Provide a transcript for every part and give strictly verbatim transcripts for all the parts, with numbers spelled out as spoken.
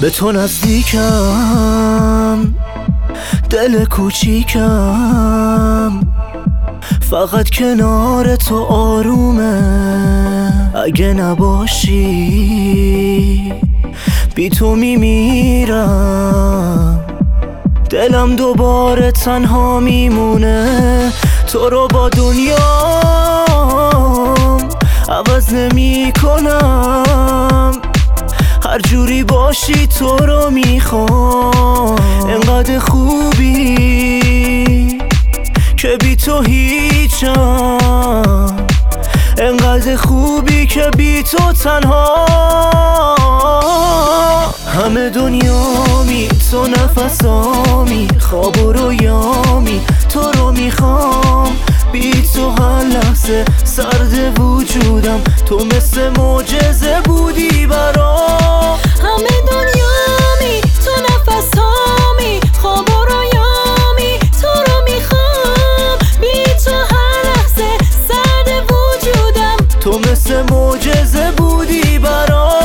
به تو نزدیکم، دل کوچیکم، فقط کنار تو آرومه. اگه نباشی بی تو میمیرم، دلم دوباره تنها میمونه. تو رو با دنیام عوض نمی کنم، هر جوری باشی تو رو میخوام. انقدر خوبی که بی تو هیچم، انقدر خوبی که بی تو تنها. همه دنیامی، تو نفسامی، خواب و رویامی، تو رو میخوام. بی تو هر لحظه سرد وجودم، تو مثل معجزه بودی برام. همه دنیامی، تو نفسامی، خواب و رویامی، تو رو میخوام. بی تو هر لحظه سرد وجودم، تو مثل معجزه بودی برام.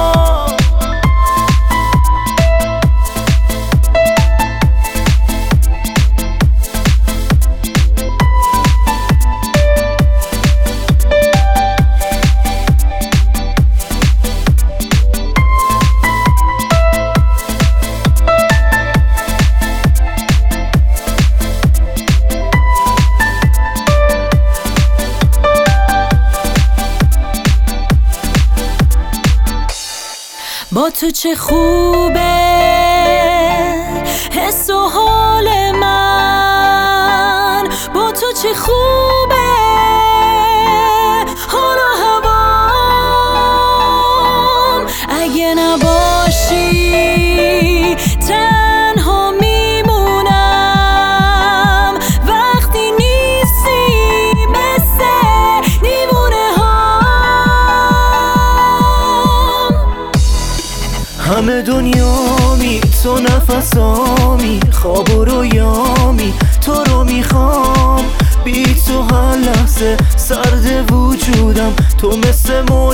با تو چه خوبه حس و حال من، با تو چه خوبه حال و هوام. اگه نباشی تنها میمونم، وقتی نیستی مثل دیوونه هام. همه دنیامی، تو نفسامی، خواب و رویامی، تو رو میخوام. بی تو هر لحظه سرد وجودم، تو مثل